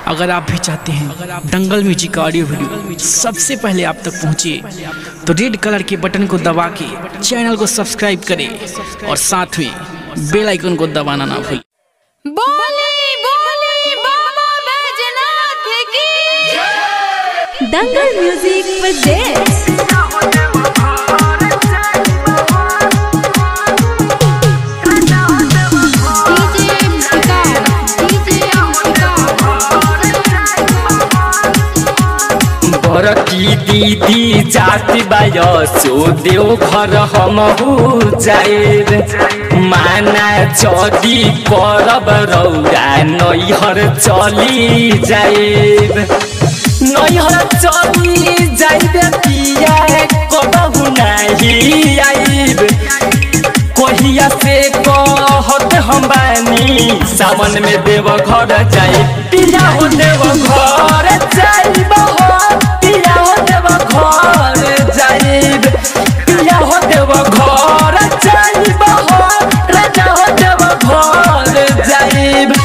अगर आप भी चाहते हैं दंगल म्यूजिक का ऑडियो वीडियो सबसे पहले आप तक पहुंचे तो रेड कलर के बटन को दबा के चैनल को सब्सक्राइब करें और साथ में बेल आइकन को दबाना ना भूलें। दंगल म्यूजिक प्रेजेंट्स की दीदी जाति बायसो देव घर हमहु जाएब माना जदी करब रौरा नैहर चली जाएब नैहर चली जाइबे पिया कबहु नहीं आइब कहिया से कहत हम बानी सावन में देव घर जाए पिया हो देव घर जाइब हो पिया हो देव घर जाइब पिया हो देव घर जाइब हो राजा हो देव घर जाइब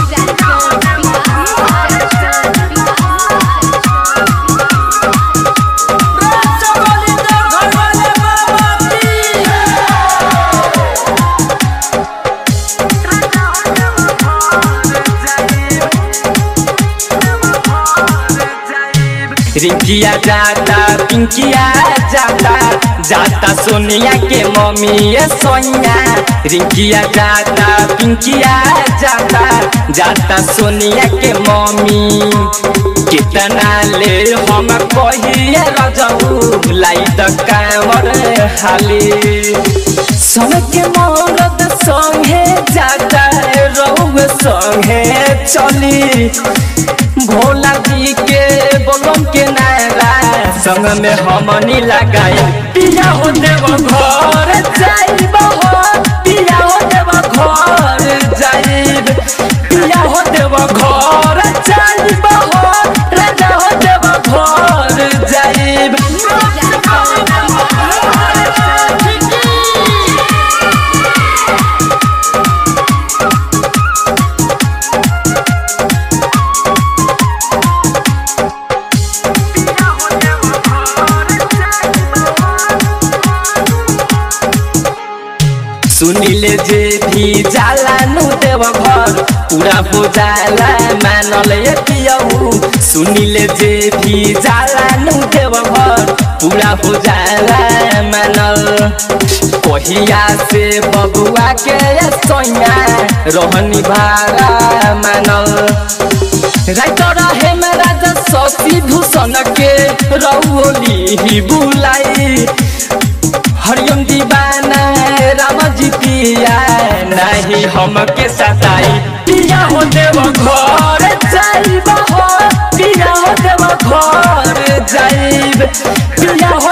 रिंकिया जाता पिंकिया जाता जाता सोनिया के मम्मी सोनिया रिंकिया जाता पिंकिया जाता जाता सोनिया के मम्मी कितना ले हम कहिए रजऊ लाई द कांवर हाली सन के मरद संगे जाता रऊ संगे चली भोला जी के बोलम के नारा संग में हमनी लगाई पिया हो देव घर जाइब हो पिया हो देव घर जाइब पिया हो देव घर जाइब हो राजा हो देव घर जाइब सुनिले जे भी जाला नु देव घर पूरा हो जाला मानल यतियहु सुनिले जे भी जाला नु देव घर पूरा हो जाला मानल कहिया से बबुआ के सोया रहनी भारा मानल रात रहे में राजा शशि भूषण के रौली ही बुलाई हरियम दीवाना राम जी पिया नहीं हमके सताई पिया हो देव घर जाइब हो पिया हो देव घर जाइब पिया हो